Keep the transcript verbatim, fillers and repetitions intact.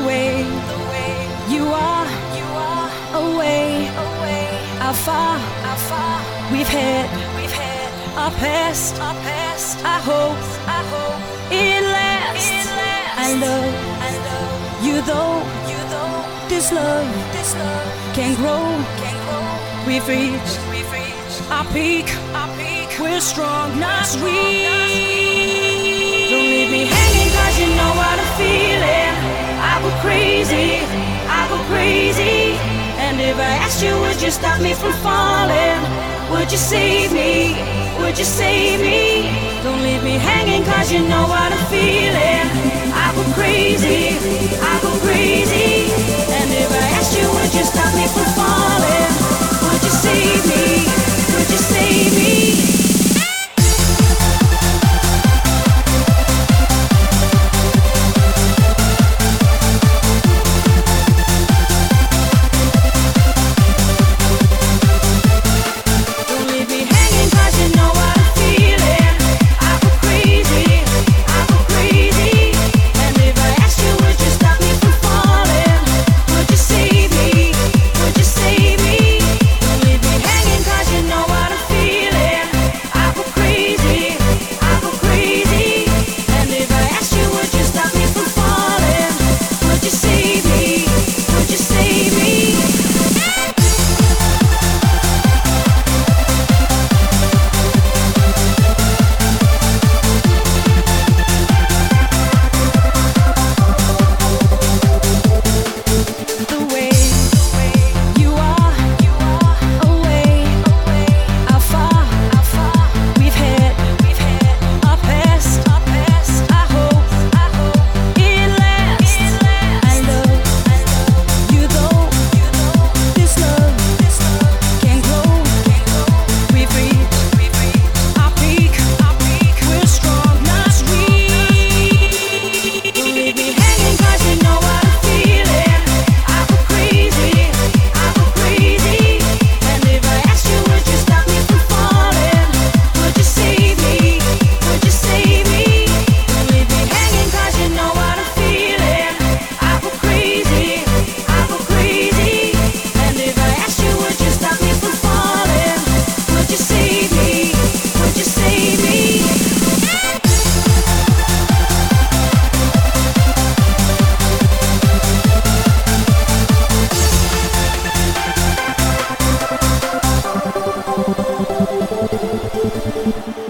way you are away, how far we've had our past. I hope it lasts. I love you though this love can grow. We've reached our peak. We're strong, not weak. Don't leave me hanging, cause you know what I'm feeling. I go crazy, I go crazy. And if I asked you, would you stop me from falling? Would you save me? Would you save me? Don't leave me hanging, cause you know what I'm feeling.